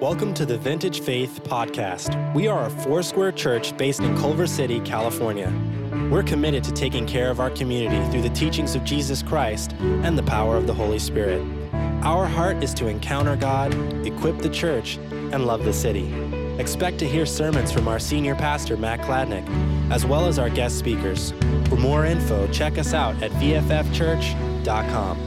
Welcome to the Vintage Faith Podcast. We are a Foursquare church based in Culver City, California. We're committed to taking care of our community through the teachings of Jesus Christ and the power of the Holy Spirit. Our heart is to encounter God, equip the church, and love the city. Expect to hear sermons from our senior pastor, Matt Kladnick, as well as our guest speakers. For more info, check us out at vffchurch.com.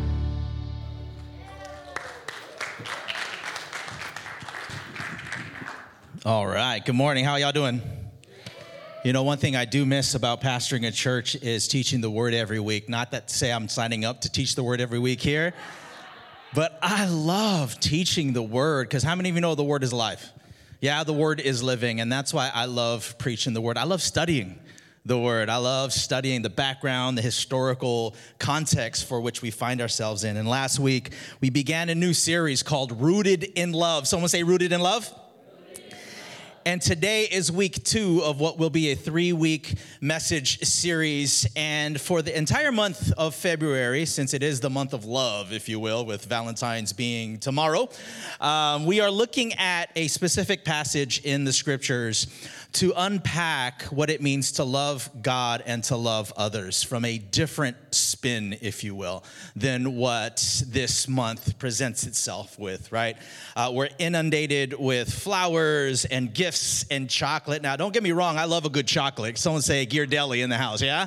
All right. Good morning. How y'all doing? You know, one thing I do miss about pastoring a church is teaching the word every week. Not that to say I'm signing up to teach the word every week here, but I love teaching the word because how many of you know the word is alive? Yeah, the word is living, and that's why I love preaching the word. I love studying the word. I love studying the background, the historical context for which we find ourselves in. And last week, we began a new series called Rooted in Love. Someone say Rooted in Love? And today is week 2 of what will be a 3-week message series. And for the entire month of February, since it is the month of love, if you will, with Valentine's being tomorrow, we are looking at a specific passage in the scriptures to unpack what it means to love God and to love others from a different spin, if you will, than what this month presents itself with, right? We're inundated with flowers and gifts and chocolate. Now, don't get me wrong, I love a good chocolate. Someone say Ghirardelli in the house, yeah?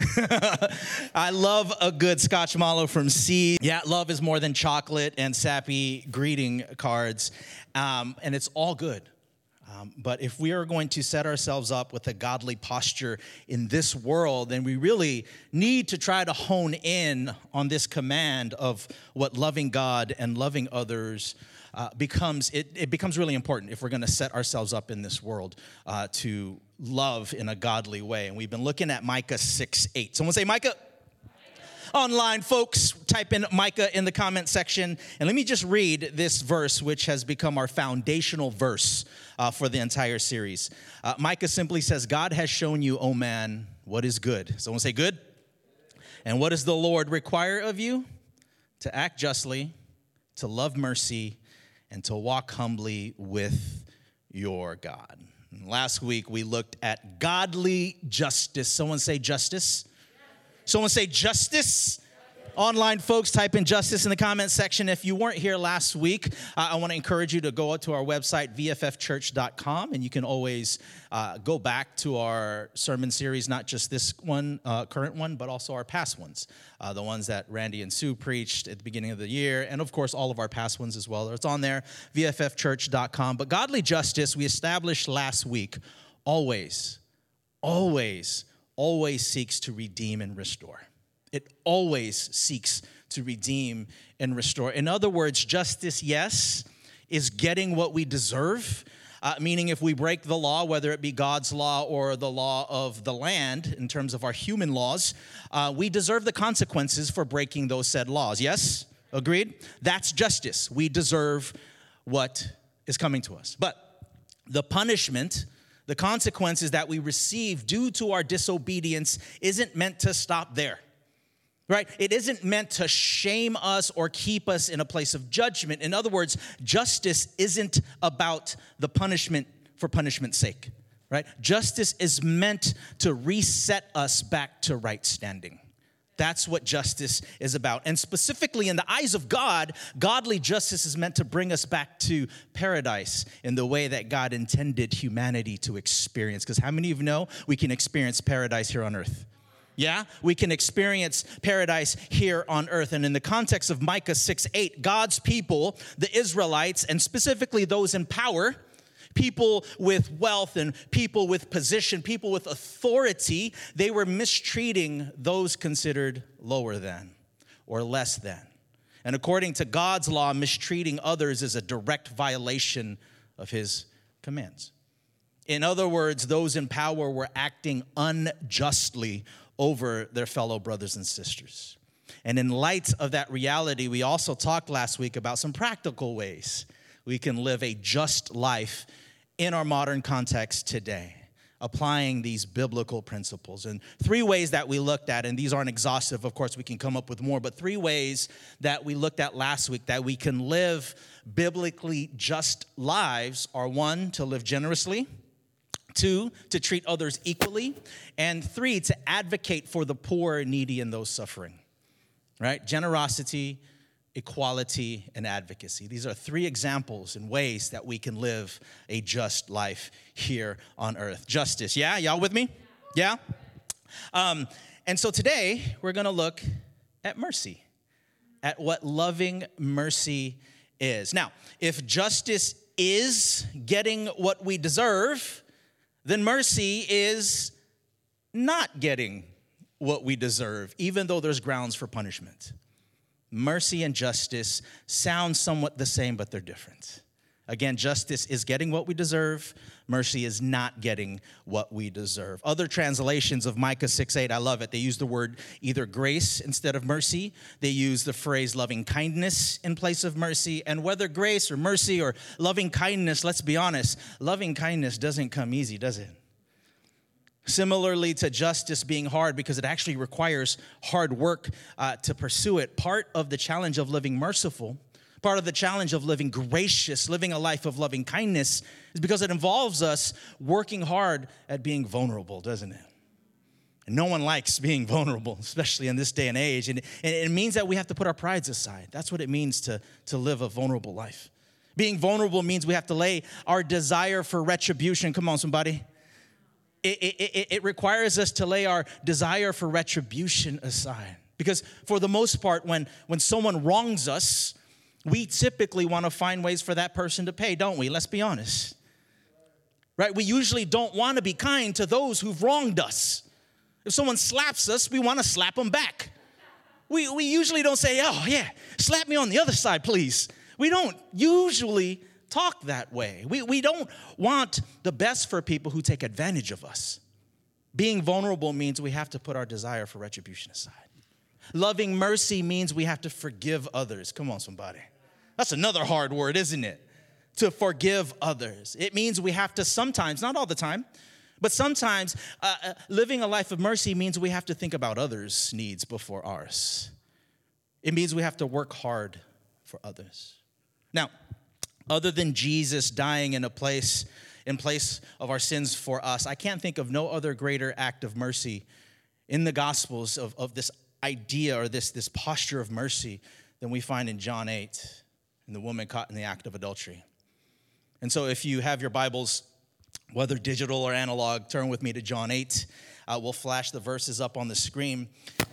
I love a good Scotch Mallow from Seed. Yeah, love is more than chocolate and sappy greeting cards, and it's all good. But if we are going to set ourselves up with a godly posture in this world, then we really need to try to hone in on this command of what loving God and loving others becomes. It becomes really important if we're going to set ourselves up in this world to love in a godly way. And we've been looking at Micah 6:8. Someone say Micah. Online, folks, type in Micah in the comment section. And let me just read this verse, which has become our foundational verse for the entire series. Micah simply says, God has shown you, O man, what is good. Someone say good. And what does the Lord require of you? To act justly, to love mercy, and to walk humbly with your God. And last week, we looked at godly justice. Someone say justice. Someone say justice. Online folks, type in justice in the comment section. If you weren't here last week, I want to encourage you to go to our website, vffchurch.com, and you can always go back to our sermon series, not just this one, current one, but also our past ones, the ones that Randy and Sue preached at the beginning of the year, and of course, all of our past ones as well. It's on there, vffchurch.com. But godly justice, we established last week, always seeks to redeem and restore. It always seeks to redeem and restore. In other words, justice, yes, is getting what we deserve, meaning if we break the law, whether it be God's law or the law of the land, in terms of our human laws, we deserve the consequences for breaking those said laws. Yes? Agreed? That's justice. We deserve what is coming to us. But the punishment, the consequences that we receive due to our disobedience isn't meant to stop there, right? It isn't meant to shame us or keep us in a place of judgment. In other words, justice isn't about the punishment for punishment's sake, right? Justice is meant to reset us back to right standing. That's what justice is about. And specifically in the eyes of God, godly justice is meant to bring us back to paradise in the way that God intended humanity to experience. Because how many of you know we can experience paradise here on earth? Yeah, we can experience paradise here on earth. And in the context of Micah 6:8, God's people, the Israelites, and specifically those in power, people with wealth and people with position, people with authority, they were mistreating those considered lower than or less than. And according to God's law, mistreating others is a direct violation of his commands. In other words, those in power were acting unjustly over their fellow brothers and sisters. And in light of that reality, we also talked last week about some practical ways we can live a just life in our modern context today. applying these biblical principles. And 3 ways that we looked at, and these aren't exhaustive, of course we can come up with more, but 3 ways that we looked at last week that we can live biblically just lives are: 1, to live generously; 2, to treat others equally; and 3, to advocate for the poor, needy, and those suffering. Right? Generosity, equality, and advocacy. These are 3 examples and ways that we can live a just life here on earth. Justice, yeah? Y'all with me? Yeah? And so today, we're going to look at mercy, at what loving mercy is. Now, if justice is getting what we deserve, then mercy is not getting what we deserve, even though there's grounds for punishment. Mercy and justice sound somewhat the same, but they're different. Again, justice is getting what we deserve. Mercy is not getting what we deserve. Other translations of Micah 6:8, I love it. They use the word either grace instead of mercy. They use the phrase loving kindness in place of mercy. And whether grace or mercy or loving kindness, let's be honest, loving kindness doesn't come easy, does it? Similarly to justice being hard because it actually requires hard work to pursue it, part of the challenge of living merciful, part of the challenge of living gracious, living a life of loving kindness is because it involves us working hard at being vulnerable, doesn't it? And no one likes being vulnerable, especially in this day and age. And it means that we have to put our prides aside. That's what it means to live a vulnerable life. Being vulnerable means we have to lay our desire for retribution. Come on, somebody. It requires us to lay our desire for retribution aside. Because for the most part, when someone wrongs us, we typically want to find ways for that person to pay, don't we? Let's be honest. Right? We usually don't want to be kind to those who've wronged us. If someone slaps us, we want to slap them back. We usually don't say, oh, yeah, slap me on the other side, please. We don't usually talk that way. We don't want the best for people who take advantage of us. Being vulnerable means we have to put our desire for retribution aside. Loving mercy means we have to forgive others. Come on, somebody. That's another hard word, isn't it? To forgive others. It means we have to sometimes, not all the time, but sometimes living a life of mercy means we have to think about others' needs before ours. It means we have to work hard for others. Now, other than Jesus dying in place of our sins for us, I can't think of no other greater act of mercy in the Gospels of this idea or this posture of mercy than we find in John 8 and the woman caught in the act of adultery. And so if you have your Bibles, whether digital or analog, turn with me to John 8. We'll flash the verses up on the screen.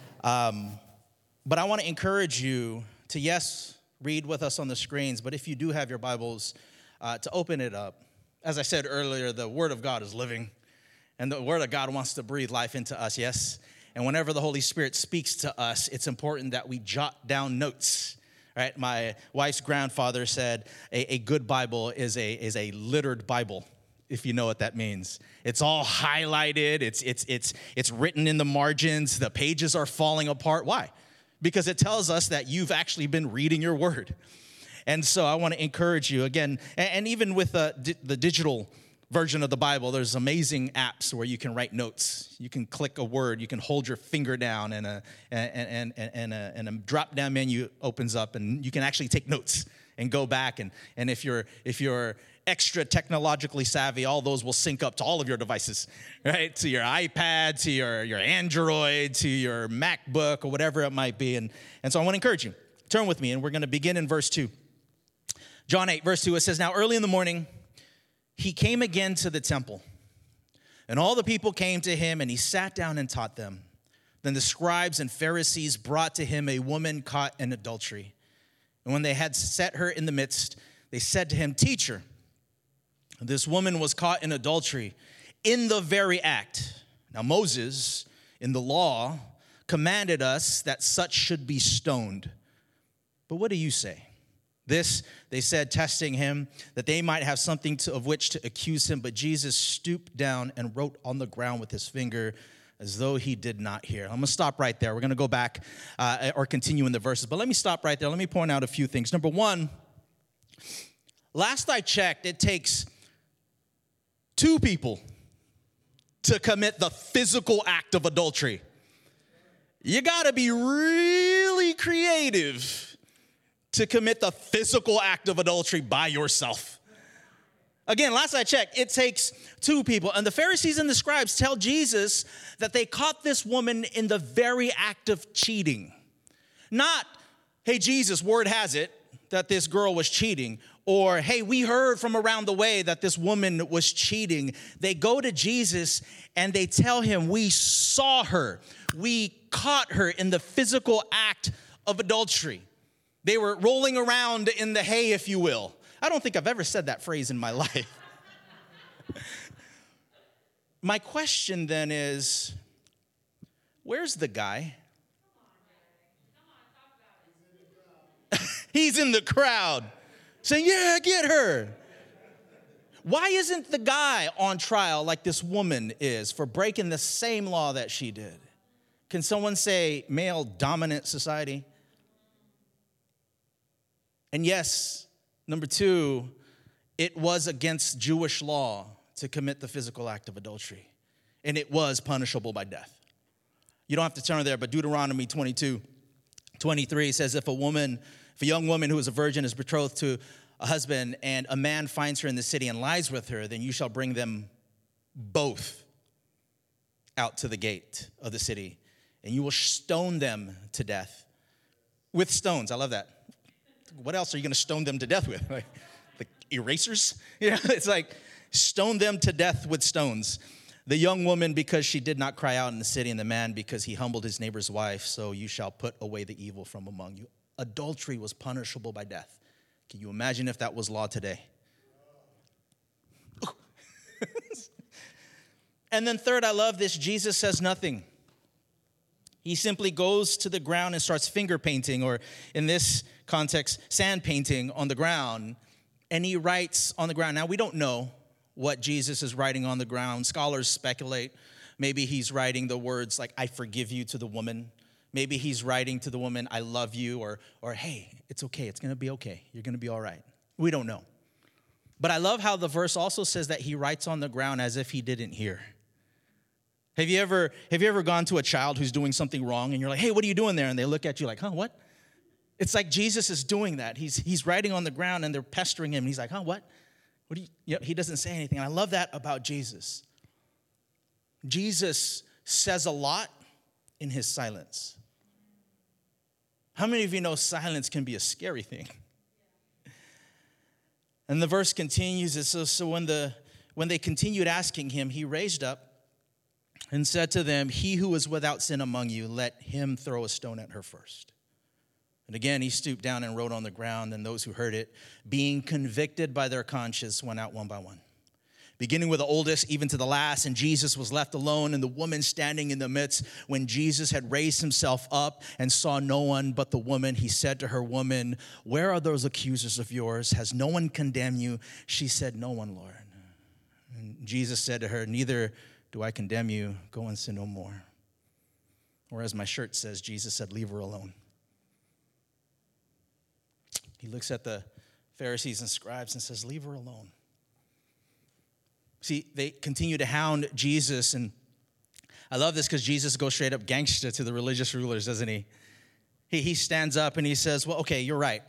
But I want to encourage you to, yes, read with us on the screens, but if you do have your Bibles, to open it up. As I said earlier, the Word of God is living, and the Word of God wants to breathe life into us, yes? And whenever the Holy Spirit speaks to us, it's important that we jot down notes, right? My wife's grandfather said a good Bible is a littered Bible, if you know what that means. It's all highlighted, it's written in the margins, the pages are falling apart. Why? Because it tells us that you've actually been reading your word. And so I want to encourage you again, and even with the digital version of the Bible, there's amazing apps where you can write notes. You can click a word, you can hold your finger down, and a drop-down menu opens up, and you can actually take notes and go back. And if you're extra technologically savvy, all those will sync up to all of your devices, right? To your iPad, to your Android, to your MacBook, or whatever it might be. And so I want to encourage you. Turn with me, and we're going to begin in verse 2. John 8, verse 2, it says, "Now early in the morning, he came again to the temple, and all the people came to him, and he sat down and taught them. Then the scribes and Pharisees brought to him a woman caught in adultery. And when they had set her in the midst, they said to him, 'Teacher, this woman was caught in adultery in the very act. Now Moses, in the law, commanded us that such should be stoned. But what do you say?' This, they said, testing him, that they might have something of which to accuse him. But Jesus stooped down and wrote on the ground with his finger as though he did not hear." I'm going to stop right there. We're going to go back or continue in the verses. But let me stop right there. Let me point out a few things. Number one, last I checked, it takes 2 people to commit the physical act of adultery. You got to be really creative to commit the physical act of adultery by yourself. Again, last I checked, it takes two people. And the Pharisees and the scribes tell Jesus that they caught this woman in the very act of cheating. Not, hey, Jesus, word has it that this girl was cheating. Or, hey, we heard from around the way that this woman was cheating. They go to Jesus and they tell him, we saw her. We caught her in the physical act of adultery. They were rolling around in the hay, if you will. I don't think I've ever said that phrase in my life. My question then is, where's the guy? He's in the crowd saying, yeah, get her. Why isn't the guy on trial like this woman is for breaking the same law that she did? Can someone say male dominant society? And yes, number two, it was against Jewish law to commit the physical act of adultery. And it was punishable by death. You don't have to turn there, but Deuteronomy 22:23 says, if a young woman who is a virgin is betrothed to a husband and a man finds her in the city and lies with her, then you shall bring them both out to the gate of the city, and you will stone them to death with stones. I love that. What else are you going to stone them to death with? Like erasers? Yeah, it's like stone them to death with stones. The young woman because she did not cry out in the city, and the man because he humbled his neighbor's wife, so you shall put away the evil from among you. Adultery was punishable by death. Can you imagine if that was law today? And then third, I love this, Jesus says nothing. He simply goes to the ground and starts finger painting, or in this context, sand painting on the ground, and he writes on the ground. Now, we don't know what Jesus is writing on the ground. Scholars speculate. Maybe he's writing the words like, I forgive you to the woman. Maybe he's writing to the woman, I love you, or hey, it's okay, it's going to be okay. You're going to be all right. We don't know. But I love how the verse also says that he writes on the ground as if he didn't hear. Have you ever gone to a child who's doing something wrong and you're like, hey, what are you doing there? And they look at you like, huh, what? It's like Jesus is doing that. He's writing on the ground and they're pestering him. And he's like, huh, what? What do you? Yep, he doesn't say anything. And I love that about Jesus. Jesus says a lot in his silence. How many of you know silence can be a scary thing? And the verse continues, so when they continued asking him, he raised up and said to them, he who is without sin among you, let him throw a stone at her first. And again, he stooped down and wrote on the ground, and those who heard it, being convicted by their conscience, went out one by one, beginning with the oldest, even to the last. And Jesus was left alone, and the woman standing in the midst. When Jesus had raised himself up and saw no one but the woman, he said to her, woman, where are those accusers of yours? Has no one condemned you? She said, no one, Lord. And Jesus said to her, neither do I condemn you. Go and sin no more. Or as my shirt says, Jesus said, leave her alone. He looks at the Pharisees and scribes and says, leave her alone. See, they continue to hound Jesus, and I love this because Jesus goes straight up gangster to the religious rulers, doesn't he? He stands up and he says, well, okay, you're right.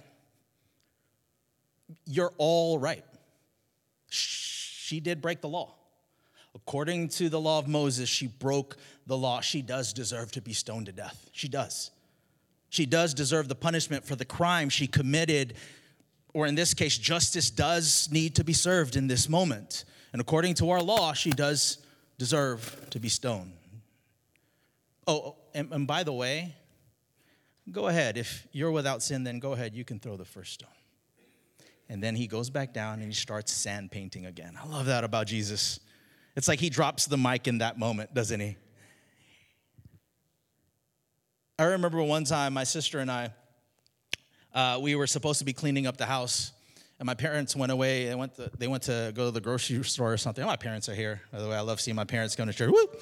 You're all right. She did break the law. According to the law of Moses, she broke the law. She does deserve to be stoned to death. She does. She does deserve the punishment for the crime she committed, or in this case, justice does need to be served in this moment. And according to our law, she does deserve to be stoned. Oh, and by the way, go ahead. If you're without sin, then go ahead. You can throw the first stone. And then he goes back down and he starts sand painting again. I love that about Jesus. It's like he drops the mic in that moment, doesn't he? I remember one time my sister and I, we were supposed to be cleaning up the house, and my parents went away. They went to go to the grocery store or something. My parents are here. By the way, I love seeing my parents going to church. Woo!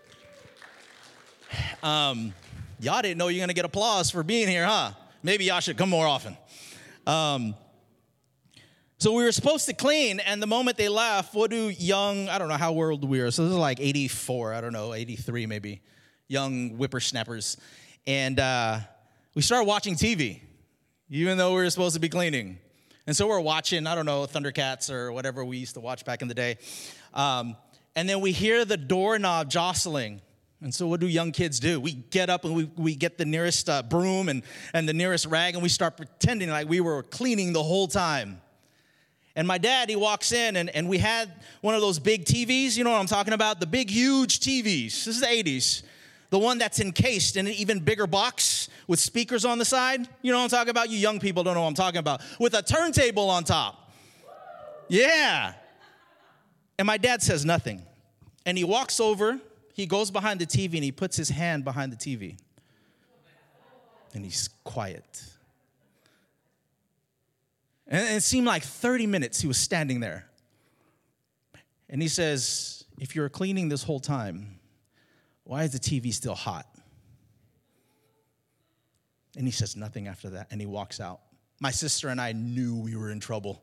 Y'all didn't know you're going to get applause for being here, huh? Maybe y'all should come more often. So we were supposed to clean, and the moment they left, what do young, I don't know how old we were, so this is like 84, I don't know, 83 maybe, young whippersnappers. And we started watching TV, even though we were supposed to be cleaning. And so we're watching, I don't know, Thundercats or whatever we used to watch back in the day. And then we hear the doorknob jostling. And so what do young kids do? We get up and we get the nearest broom and the nearest rag, and we start pretending like we were cleaning the whole time. And my dad, he walks in, and we had one of those big TVs. You know what I'm talking about? The big, huge TVs. This is the 80s. The one that's encased in an even bigger box with speakers on the side. You know what I'm talking about? You young people don't know what I'm talking about. With a turntable on top. Yeah. And my dad says nothing. And he walks over, he goes behind the TV, and he puts his hand behind the TV. And he's quiet. And it seemed like 30 minutes he was standing there. And he says, if you're cleaning this whole time, why is the TV still hot? And he says nothing after that, and he walks out. My sister and I knew we were in trouble.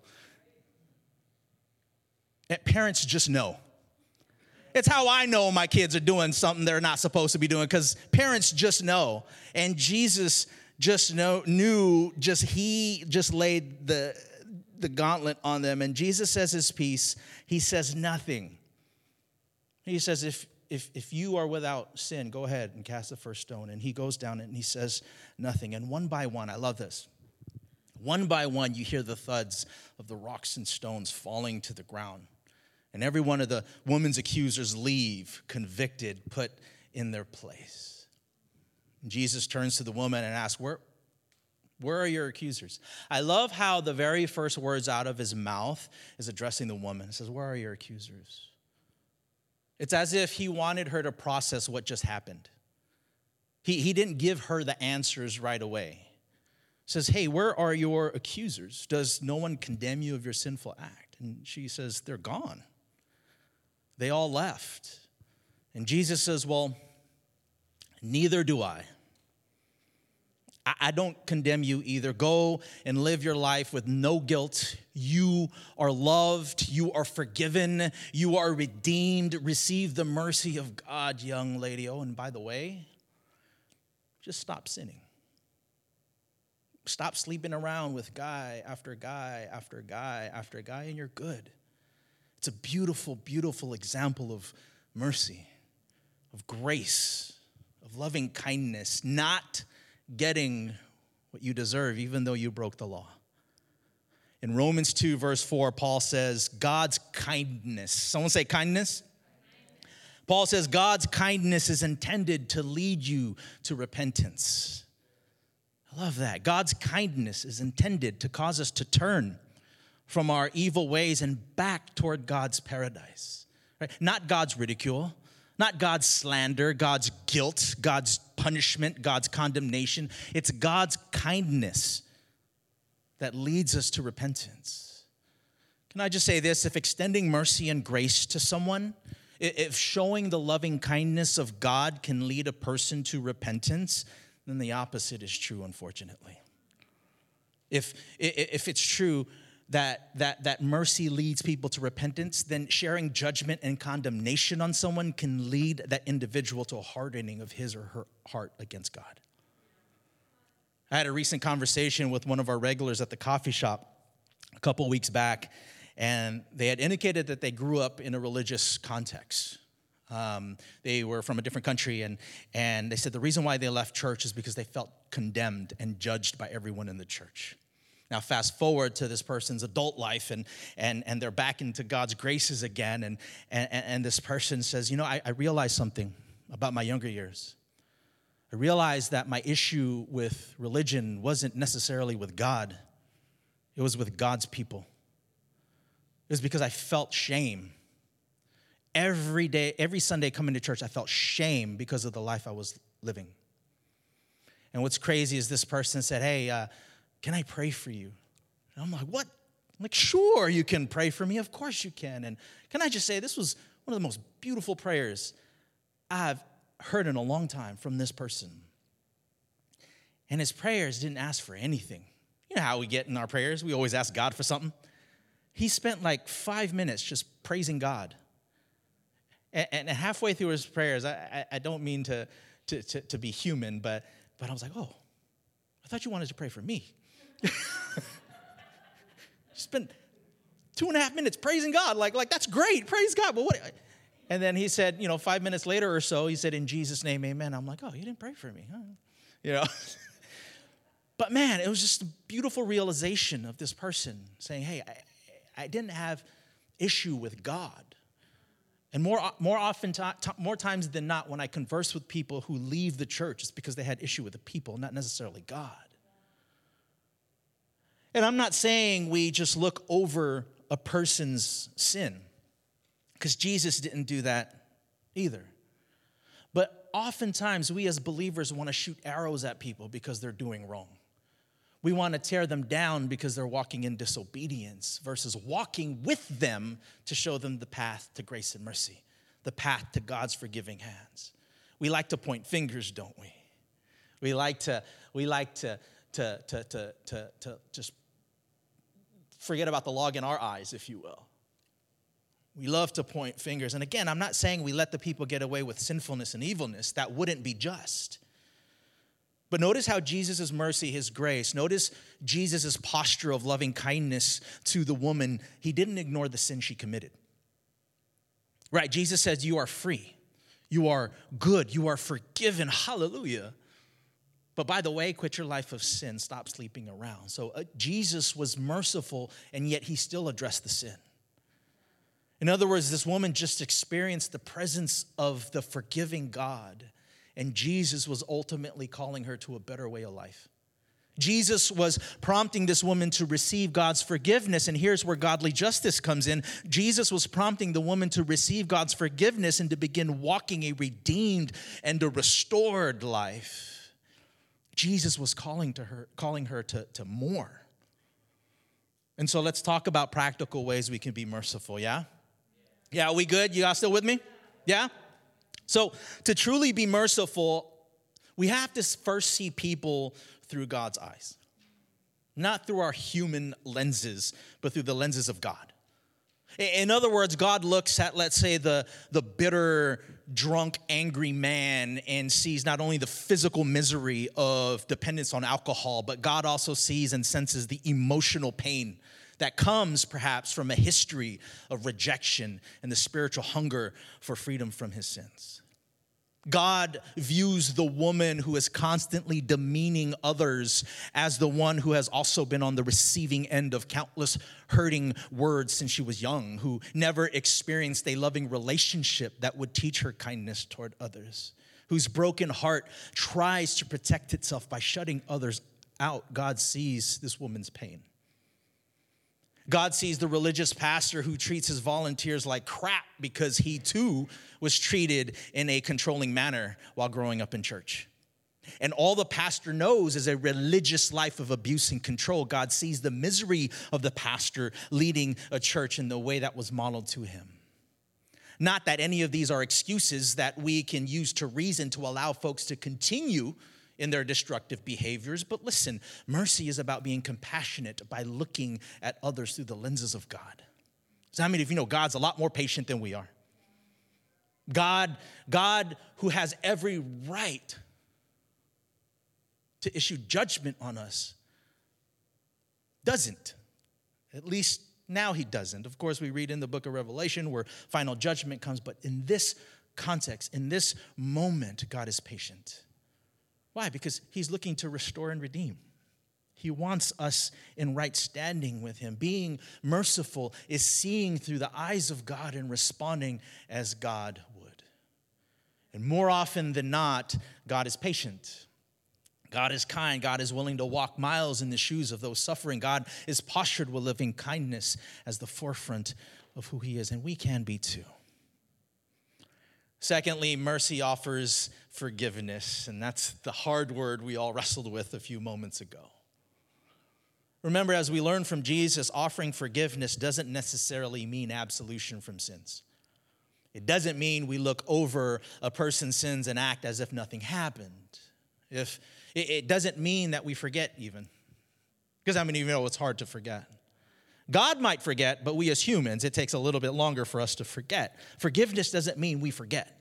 And parents just know. It's how I know my kids are doing something they're not supposed to be doing, because parents just know. And Jesus he laid the gauntlet on them. And Jesus says his piece. He says nothing. He says, if you are without sin, go ahead and cast the first stone. And he goes down and he says nothing. And one by one, I love this. One by one, you hear the thuds of the rocks and stones falling to the ground. And every one of the woman's accusers leave, convicted, put in their place. Jesus turns to the woman and asks, where are your accusers? I love how the very first words out of his mouth is addressing the woman. It says, where are your accusers? It's as if he wanted her to process what just happened. He didn't give her the answers right away. He says, hey, where are your accusers? Does no one condemn you of your sinful act? And she says, they're gone. They all left. And Jesus says, well, neither do I. I don't condemn you either. Go and live your life with no guilt. You are loved. You are forgiven. You are redeemed. Receive the mercy of God, young lady. Oh, and by the way, just stop sinning. Stop sleeping around with guy after guy after guy after guy, and you're good. It's a beautiful, beautiful example of mercy, of grace, of loving kindness, not getting what you deserve, even though you broke the law. In Romans 2, verse 4, Paul says, God's kindness. Someone say kindness. Paul says, God's kindness is intended to lead you to repentance. I love that. God's kindness is intended to cause us to turn from our evil ways and back toward God's paradise. Right? Not God's ridicule, not God's slander, God's guilt, God's punishment, God's condemnation. It's God's kindness that leads us to repentance. Can I just say this? If extending mercy and grace to someone, if showing the loving kindness of God can lead a person to repentance, then the opposite is true, unfortunately. If it's true that mercy leads people to repentance, then sharing judgment and condemnation on someone can lead that individual to a hardening of his or her heart against God. I had a recent conversation with one of our regulars at the coffee shop a couple weeks back, and they had indicated that they grew up in a religious context. They were from a different country, and they said the reason why they left church is because they felt condemned and judged by everyone in the church. Now, fast forward to this person's adult life, and they're back into God's graces again, and this person says, you know, I realized something about my younger years. I realized that my issue with religion wasn't necessarily with God. It was with God's people. It was because I felt shame. Every day, every Sunday coming to church, I felt shame because of the life I was living. And what's crazy is this person said, hey, can I pray for you? And I'm like, what? I'm like, sure, you can pray for me. Of course you can. And can I just say, this was one of the most beautiful prayers I've heard in a long time from this person. And his prayers didn't ask for anything. You know how we get in our prayers? We always ask God for something. he spent like 5 minutes just praising God. And halfway through his prayers, I don't mean to be human, but I was like, oh, I thought you wanted to pray for me. Spent 2.5 minutes praising God. Like that's great. Praise God. But what? And then he said, 5 minutes later or so, he said, in Jesus' name, amen. I'm like, oh, you didn't pray for me. Huh? But man, it was just a beautiful realization of this person saying, hey, I didn't have issue with God. And more times than not, when I converse with people who leave the church, it's because they had issue with the people, not necessarily God. And I'm not saying we just look over a person's sin, because Jesus didn't do that either. But oftentimes, we as believers want to shoot arrows at people because they're doing wrong. We want to tear them down because they're walking in disobedience versus walking with them to show them the path to grace and mercy, the path to God's forgiving hands. We like to point fingers, don't we? We like to just forget about the log in our eyes, if you will. We love to point fingers. And again, I'm not saying we let the people get away with sinfulness and evilness. That wouldn't be just. But notice how Jesus' mercy, his grace, notice Jesus' posture of loving kindness to the woman. He didn't ignore the sin she committed. Right, Jesus says, you are free. You are good. You are forgiven. Hallelujah. But by the way, quit your life of sin. Stop sleeping around. So Jesus was merciful, and yet he still addressed the sin. In other words, this woman just experienced the presence of the forgiving God, and Jesus was ultimately calling her to a better way of life. Jesus was prompting this woman to receive God's forgiveness, and here's where godly justice comes in. Jesus was prompting the woman to receive God's forgiveness and to begin walking a redeemed and a restored life. Jesus was calling her to more. And so let's talk about practical ways we can be merciful, yeah? Yeah, are we good? You guys still with me? Yeah? So to truly be merciful, we have to first see people through God's eyes. Not through our human lenses, but through the lenses of God. In other words, God looks at, let's say, the bitter, drunk, angry man and sees not only the physical misery of dependence on alcohol, but God also sees and senses the emotional pain that comes perhaps from a history of rejection and the spiritual hunger for freedom from his sins. God views the woman who is constantly demeaning others as the one who has also been on the receiving end of countless hurting words since she was young, who never experienced a loving relationship that would teach her kindness toward others, whose broken heart tries to protect itself by shutting others out. God sees this woman's pain. God sees the religious pastor who treats his volunteers like crap because he too was treated in a controlling manner while growing up in church. And all the pastor knows is a religious life of abuse and control. God sees the misery of the pastor leading a church in the way that was modeled to him. Not that any of these are excuses that we can use to reason to allow folks to continue in their destructive behaviors. But listen, mercy is about being compassionate by looking at others through the lenses of God. So how many of you know God's a lot more patient than we are? God who has every right to issue judgment on us doesn't. At least now he doesn't. Of course, we read in the book of Revelation where final judgment comes, but in this context, in this moment, God is patient. Why? Because he's looking to restore and redeem. He wants us in right standing with him. Being merciful is seeing through the eyes of God and responding as God would. And more often than not, God is patient. God is kind. God is willing to walk miles in the shoes of those suffering. God is postured with loving kindness as the forefront of who he is, and we can be too. Secondly, mercy offers forgiveness, and that's the hard word we all wrestled with a few moments ago. Remember, as we learn from Jesus, offering forgiveness doesn't necessarily mean absolution from sins. It doesn't mean we look over a person's sins and act as if nothing happened. It doesn't mean that we forget even. Because how many of you know it's hard to forget? God might forget, but we as humans, it takes a little bit longer for us to forget. Forgiveness doesn't mean we forget.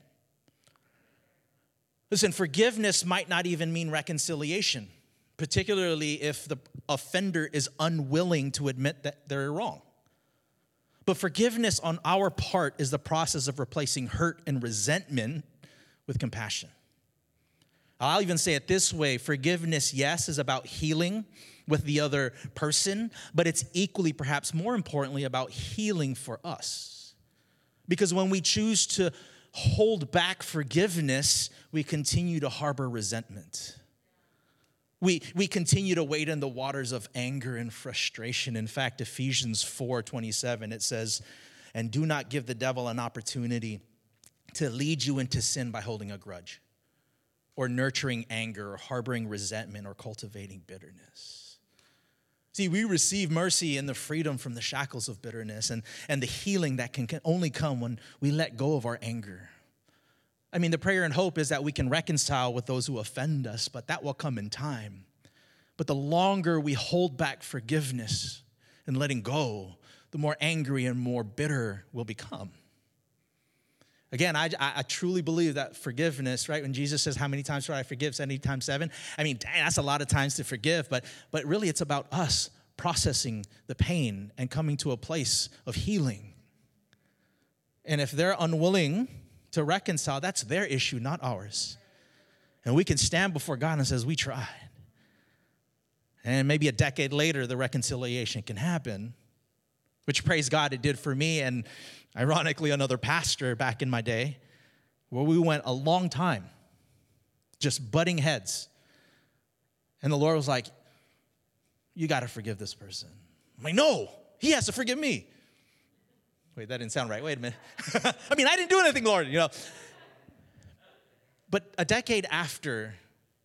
Listen, forgiveness might not even mean reconciliation, particularly if the offender is unwilling to admit that they're wrong. But forgiveness on our part is the process of replacing hurt and resentment with compassion. I'll even say it this way. Forgiveness, yes, is about healing with the other person, but it's equally, perhaps more importantly, about healing for us. Because when we choose to hold back forgiveness, we continue to harbor resentment. We continue to wade in the waters of anger and frustration. In fact, Ephesians 4:27, it says, "And do not give the devil an opportunity to lead you into sin by holding a grudge, or nurturing anger, or harboring resentment, or cultivating bitterness." See, we receive mercy and the freedom from the shackles of bitterness and the healing that can only come when we let go of our anger. I mean, the prayer and hope is that we can reconcile with those who offend us, but that will come in time. But the longer we hold back forgiveness and letting go, the more angry and more bitter we'll become. Again, I truly believe that forgiveness, right? When Jesus says, how many times should I forgive? 70 times 7? I mean, dang, that's a lot of times to forgive. But really, it's about us processing the pain and coming to a place of healing. And if they're unwilling to reconcile, that's their issue, not ours. And we can stand before God and says, we tried. And maybe a decade later, the reconciliation can happen, which, praise God, it did for me and ironically another pastor back in my day, where we went a long time just butting heads. And the Lord was like, you got to forgive this person. I'm like, no, he has to forgive me. Wait, that didn't sound right. Wait a minute. I mean, I didn't do anything, Lord, you know. But a decade after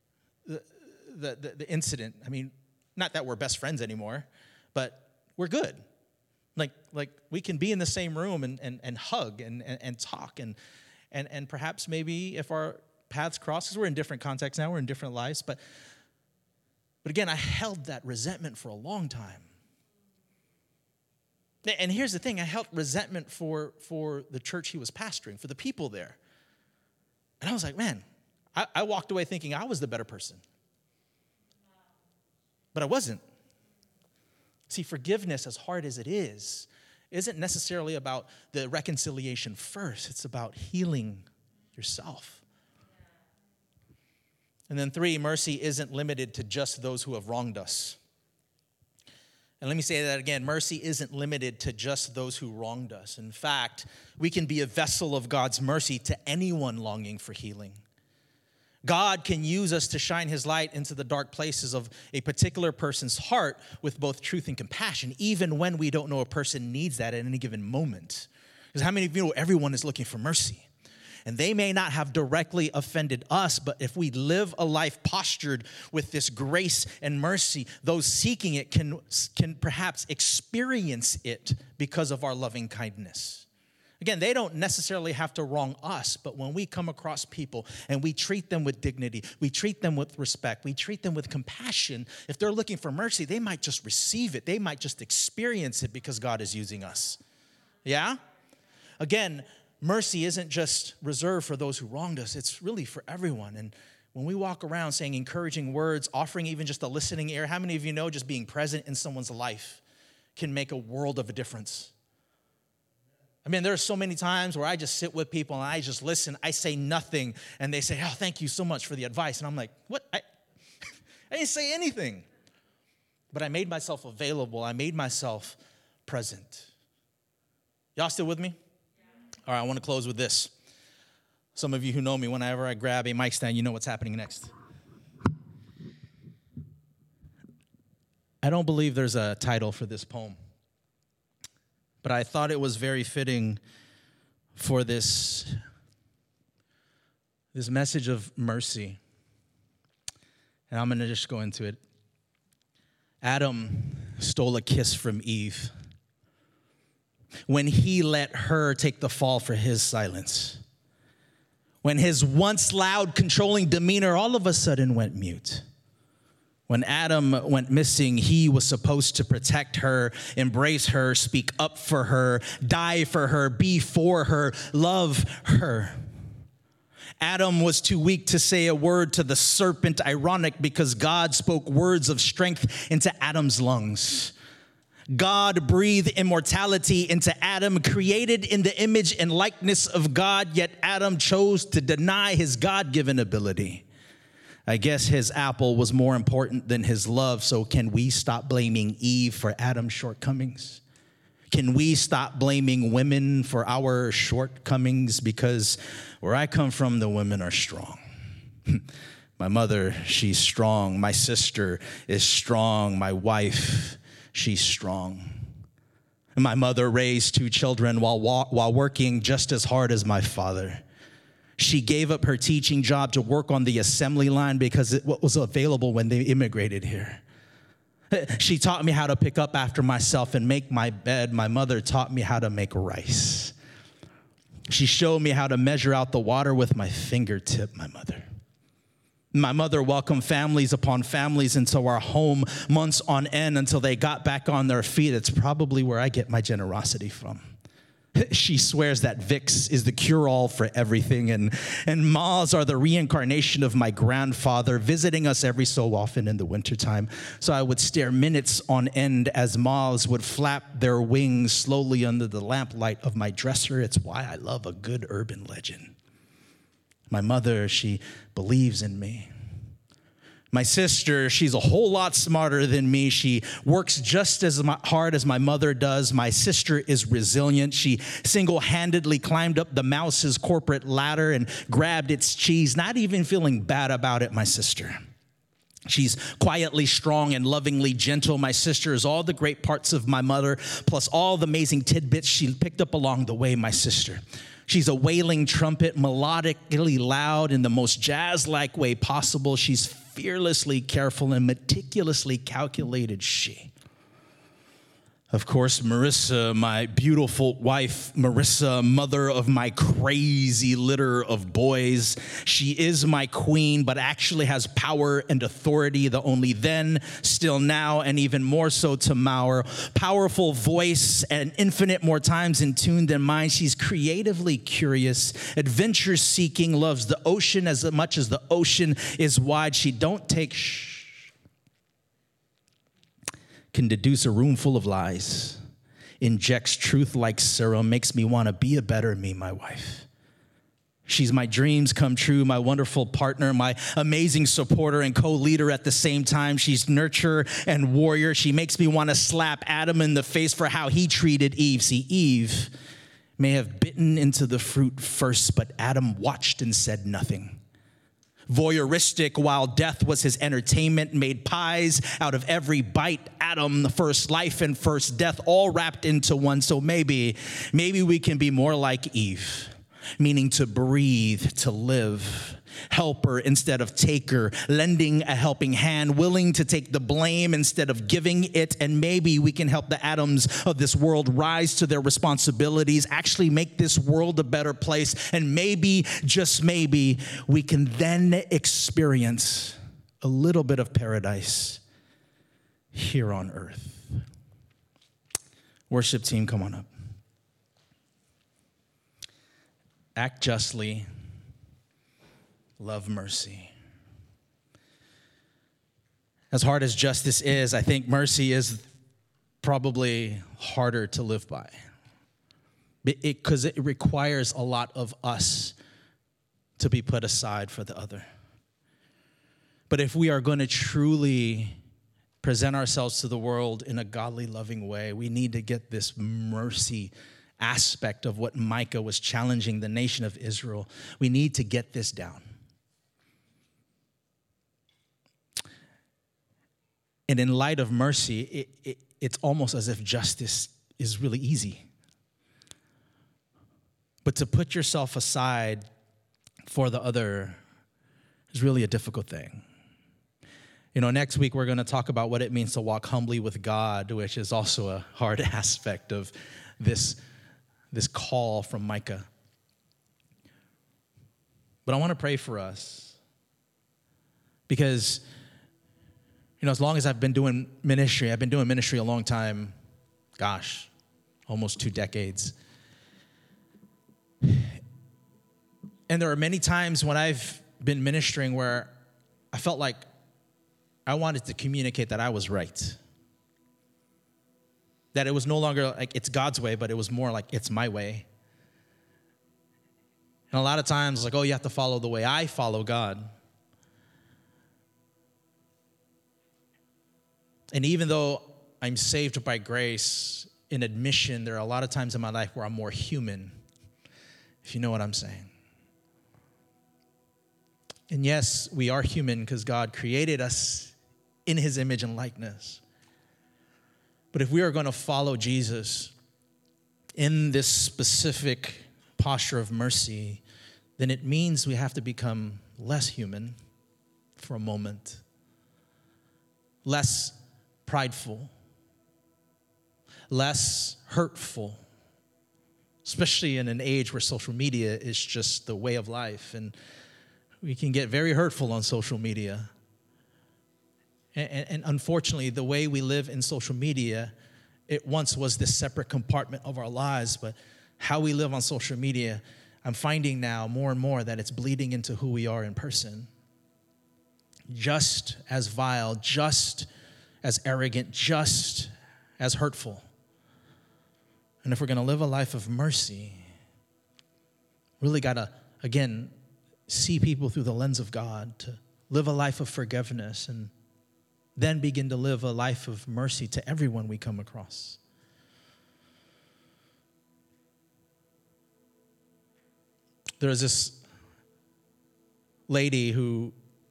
the incident, I mean, not that we're best friends anymore, but we're good. Like we can be in the same room and hug and talk and perhaps maybe if our paths cross, because we're in different contexts now, we're in different lives, but again, I held that resentment for a long time. And here's the thing, I held resentment for the church he was pastoring, for the people there. And I was like, man, I walked away thinking I was the better person. But I wasn't. See, forgiveness, as hard as it is, isn't necessarily about the reconciliation first. It's about healing yourself. And then 3, mercy isn't limited to just those who have wronged us. And let me say that again. Mercy isn't limited to just those who wronged us. In fact, we can be a vessel of God's mercy to anyone longing for healing. God can use us to shine his light into the dark places of a particular person's heart with both truth and compassion, even when we don't know a person needs that at any given moment. Because how many of you know everyone is looking for mercy? And they may not have directly offended us, but if we live a life postured with this grace and mercy, those seeking it can perhaps experience it because of our loving kindness. Again, they don't necessarily have to wrong us, but when we come across people and we treat them with dignity, we treat them with respect, we treat them with compassion, if they're looking for mercy, they might just receive it. They might just experience it because God is using us. Yeah? Again, mercy isn't just reserved for those who wronged us. It's really for everyone. And when we walk around saying encouraging words, offering even just a listening ear, how many of you know just being present in someone's life can make a world of a difference? I mean, there are so many times where I just sit with people and I just listen. I say nothing, and they say, oh, thank you so much for the advice. And I'm like, what? I didn't say anything. But I made myself available. I made myself present. Y'all still with me? Yeah. All right, I want to close with this. Some of you who know me, whenever I grab a mic stand, you know what's happening next. I don't believe there's a title for this poem. But I thought it was very fitting for this message of mercy. And I'm going to just go into it. Adam stole a kiss from Eve when he let her take the fall for his silence. When his once loud, controlling demeanor all of a sudden went mute. When Adam went missing, he was supposed to protect her, embrace her, speak up for her, die for her, be for her, love her. Adam was too weak to say a word to the serpent, ironic because God spoke words of strength into Adam's lungs. God breathed immortality into Adam, created in the image and likeness of God, yet Adam chose to deny his God-given ability. I guess his apple was more important than his love, so can we stop blaming Eve for Adam's shortcomings? Can we stop blaming women for our shortcomings? Because where I come from, the women are strong. My mother, she's strong. My sister is strong. My wife, she's strong. My mother raised 2 children while working just as hard as my father. She gave up her teaching job to work on the assembly line because it was available when they immigrated here. She taught me how to pick up after myself and make my bed. My mother taught me how to make rice. She showed me how to measure out the water with my fingertip, my mother. My mother welcomed families upon families into our home months on end until they got back on their feet. It's probably where I get my generosity from. She swears that Vicks is the cure-all for everything, and Ma's are the reincarnation of my grandfather, visiting us every so often in the wintertime. So I would stare minutes on end as Ma's would flap their wings slowly under the lamplight of my dresser. It's why I love a good urban legend. My mother, she believes in me. My sister, she's a whole lot smarter than me. She works just as hard as my mother does. My sister is resilient. She single-handedly climbed up the Mouse's corporate ladder and grabbed its cheese, not even feeling bad about it, my sister. She's quietly strong and lovingly gentle. My sister is all the great parts of my mother, plus all the amazing tidbits she picked up along the way, my sister. She's a wailing trumpet, melodically loud in the most jazz-like way possible. She's fearlessly careful and meticulously calculated she. Of course, Marissa, my beautiful wife, Marissa, mother of my crazy litter of boys. She is my queen, but actually has power and authority, the only then, still now, and even more so tomorrow. Powerful voice and infinite more times in tune than mine. She's creatively curious, adventure-seeking, loves the ocean as much as the ocean is wide. She don't take can deduce a room full of lies, injects truth like serum, makes me want to be a better me, my wife. She's my dreams come true, my wonderful partner, my amazing supporter and co-leader at the same time. She's nurturer and warrior. She makes me want to slap Adam in the face for how he treated Eve. See, Eve may have bitten into the fruit first, but Adam watched and said nothing. Voyeuristic while death was his entertainment, made pies out of every bite. Adam, the first life and first death, all wrapped into one. So maybe we can be more like Eve, meaning to breathe, to live. Helper instead of taker, lending a helping hand, willing to take the blame instead of giving it. And maybe we can help the Adams of this world rise to their responsibilities, actually make this world a better place. And maybe, just maybe, we can then experience a little bit of paradise here on earth. Worship team, come on up. Act justly. Love mercy. As hard as justice is, I think mercy is probably harder to live by. Because it requires a lot of us to be put aside for the other. But if we are going to truly present ourselves to the world in a godly, loving way, we need to get this mercy aspect of what Micah was challenging the nation of Israel. We need to get this down. And in light of mercy, it's almost as if justice is really easy. But to put yourself aside for the other is really a difficult thing. You know, next week we're going to talk about what it means to walk humbly with God, which is also a hard aspect of this call from Micah. But I want to pray for us because As long as I've been doing ministry a long time, gosh, almost 2 decades. And there are many times when I've been ministering where I felt like I wanted to communicate that I was right. That it was no longer like it's God's way, but it was more like it's my way. And a lot of times, like, oh, you have to follow the way I follow God. And even though I'm saved by grace, in admission, there are a lot of times in my life where I'm more human, if you know what I'm saying. And yes, we are human because God created us in his image and likeness. But if we are going to follow Jesus in this specific posture of mercy, then it means we have to become less human for a moment, less prideful, less hurtful, especially in an age where social media is just the way of life. And we can get very hurtful on social media. And unfortunately, the way we live in social media, it once was this separate compartment of our lives, but how we live on social media, I'm finding now more and more that it's bleeding into who we are in person. Just as vile, just as arrogant, just as hurtful. And if we're going to live a life of mercy, really got to, again, see people through the lens of God, to live a life of forgiveness, and then begin to live a life of mercy to everyone we come across. There's this lady who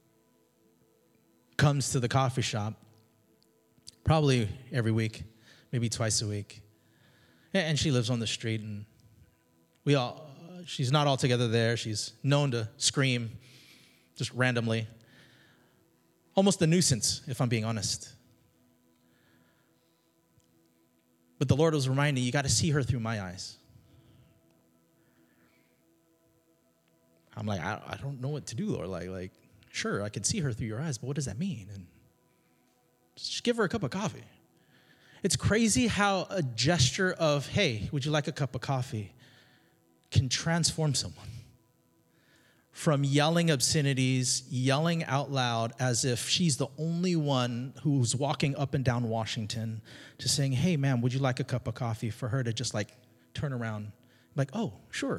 comes to the coffee shop probably every week, maybe twice a week. And she lives on the street, and she's not altogether there. She's known to scream just randomly. Almost a nuisance, if I'm being honest. But the Lord was reminding you got to see her through my eyes. I'm like, I don't know what to do, Lord. Like, sure, I can see her through your eyes, but what does that mean? And just give her a cup of coffee. It's crazy how a gesture of, hey, would you like a cup of coffee, can transform someone. From yelling obscenities, yelling out loud as if she's the only one who's walking up and down Washington, to saying, hey, ma'am, would you like a cup of coffee? For her to just like turn around, like, oh, sure.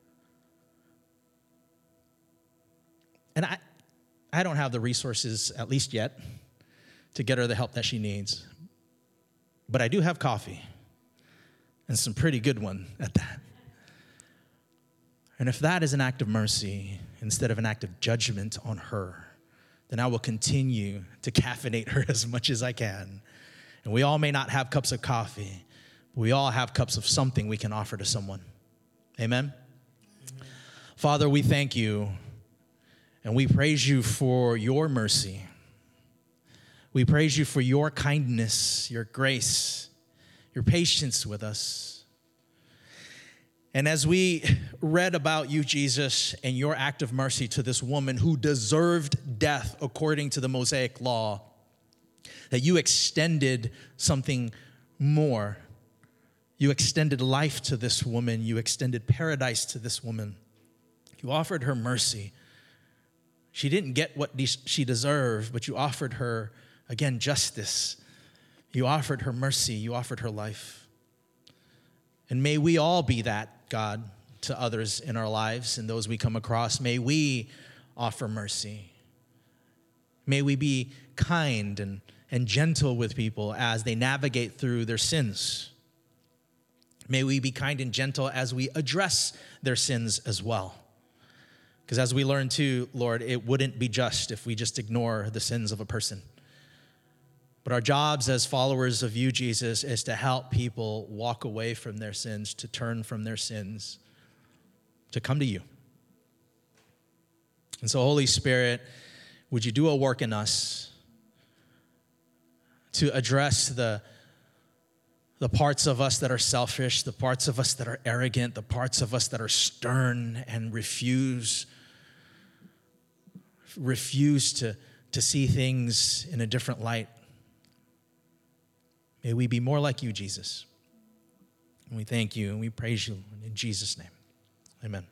And I don't have the resources, at least yet, to get her the help that she needs. But I do have coffee, and some pretty good one at that. And if that is an act of mercy instead of an act of judgment on her, then I will continue to caffeinate her as much as I can. And we all may not have cups of coffee, but we all have cups of something we can offer to someone. Amen? Amen. Father, we thank you, and we praise you for your mercy. We praise you for your kindness, your grace, your patience with us. And as we read about you, Jesus, and your act of mercy to this woman who deserved death according to the Mosaic law, that you extended something more. You extended life to this woman. You extended paradise to this woman. You offered her mercy. She didn't get what she deserved, but you offered her, again, justice. You offered her mercy. You offered her life. And may we all be that, God, to others in our lives and those we come across. May we offer mercy. May we be kind and gentle with people as they navigate through their sins. May we be kind and gentle as we address their sins as well. Because as we learn too, Lord, it wouldn't be just if we just ignore the sins of a person. But our jobs as followers of you, Jesus, is to help people walk away from their sins, to turn from their sins, to come to you. And so, Holy Spirit, would you do a work in us to address the parts of us that are selfish, the parts of us that are arrogant, the parts of us that are stern and refuse to see things in a different light. May we be more like you, Jesus. And we thank you and we praise you in Jesus' name. Amen.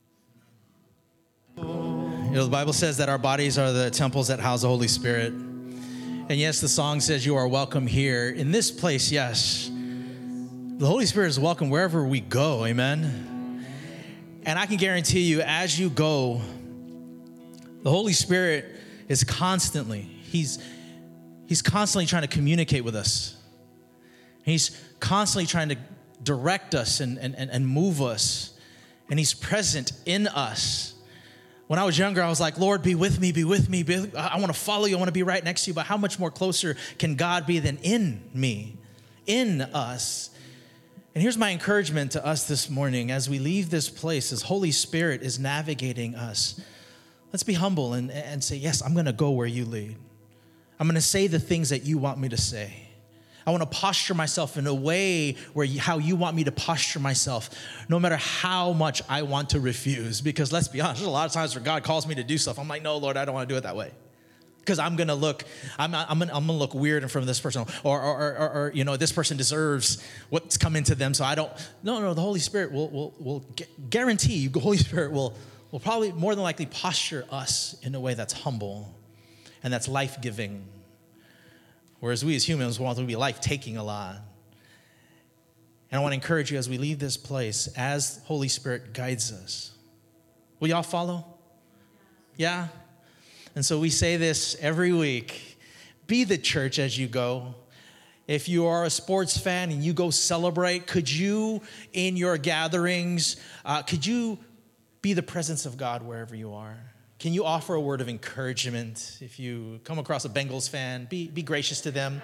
You know, the Bible says that our bodies are the temples that house the Holy Spirit. And yes, the song says you are welcome here. In this place, yes, the Holy Spirit is welcome wherever we go, amen? And I can guarantee you, as you go, the Holy Spirit is constantly, he's constantly trying to communicate with us. He's constantly trying to direct us and move us. And he's present in us. When I was younger, I was like, Lord, be with me, be with me. I want to follow you. I want to be right next to you. But how much more closer can God be than in me, in us? And here's my encouragement to us this morning as we leave this place, as Holy Spirit is navigating us. Let's be humble and say, yes, I'm going to go where you lead. I'm going to say the things that you want me to say. I want to posture myself in a way where how you want me to posture myself, no matter how much I want to refuse. Because let's be honest, there's a lot of times where God calls me to do stuff. I'm like, no, Lord, I don't want to do it that way. Because I'm gonna look look weird in front of this person, or you know, this person deserves what's coming to them. So I don't. No. The Holy Spirit will guarantee you. The Holy Spirit will probably more than likely posture us in a way that's humble and that's life-giving. Whereas we as humans want to be life-taking a lot. And I want to encourage you as we leave this place, as Holy Spirit guides us. Will y'all follow? Yeah? And so we say this every week. Be the church as you go. If you are a sports fan and you go celebrate, could you, in your gatherings, could you be the presence of God wherever you are? Can you offer a word of encouragement? If you come across a Bengals fan, be gracious to them.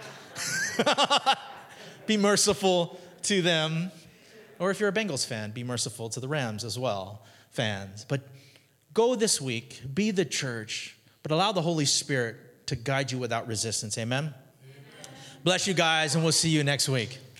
Be merciful to them. Or if you're a Bengals fan, be merciful to the Rams as well, fans. But go this week, be the church, but allow the Holy Spirit to guide you without resistance. Amen? Bless you guys, and we'll see you next week.